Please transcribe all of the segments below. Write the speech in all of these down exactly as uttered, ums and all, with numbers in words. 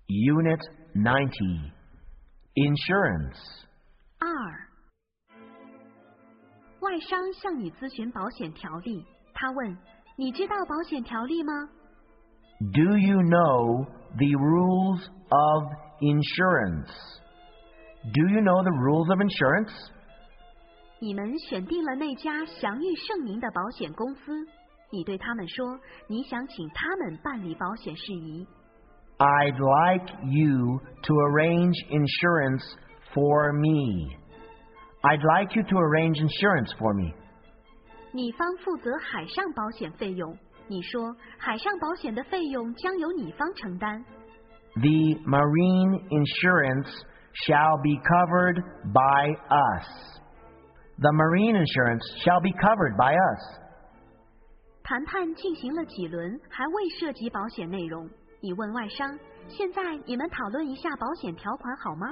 Unit ninety. Insurance. 二，外商向你咨询保险条例，他问：你知道保险条例吗？ Do you know the rules of insurance? Do you know the rules of insurance? 你们选定了那家享誉盛名的保险公司，你对他们说，你想请他们办理保险事宜。 I'd like you to arrange insurance for me. I'd like you to arrange insurance for me. 你方负责海上保险费用，你说海上保险的费用将由你方承担。 The marine insurance shall be covered by us. The marine insurance shall be covered by us. 谈判进行了几轮，还未涉及保险内容。你问外商，现在你们讨论一下保险条款好吗？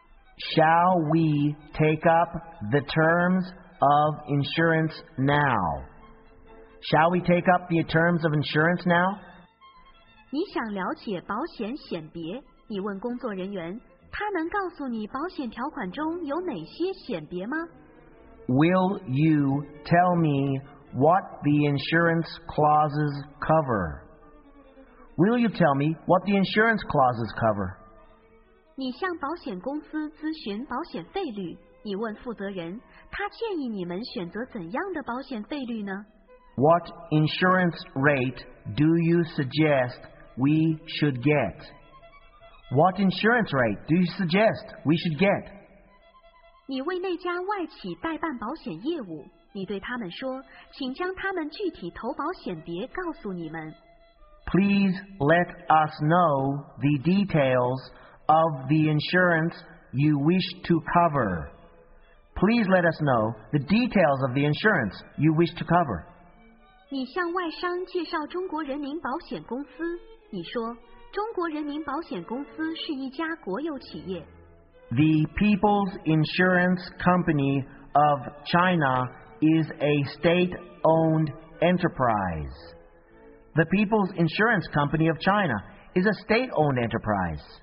Shall we take up the terms of insurance now? Shall we take up the terms of insurance now? 你想了解保险险别，你问工作人员，他能告诉你保险条款中有哪些险别吗？ Will you tell me what the insurance clauses cover? Will you tell me what the insurance clauses cover? 你向保险公司咨询保险费率，你问负责人，他建议你们选择怎样的保险费率呢？ What insurance rate do you suggest we should get? What insurance rate do you suggest we should get? 你为那家外企代办保险业务，你对他们说，请将他们具体投保险别告诉你们。 Please let us know the details of the insurance you wish to cover. Please let us know the details of the insurance you wish to cover. 你向外商介绍中国人民保险公司，你说中国人民保险公司是一家国有企业。 The People's Insurance Company of China is a state-owned enterprise. The People's Insurance Company of China is a state-owned enterprise.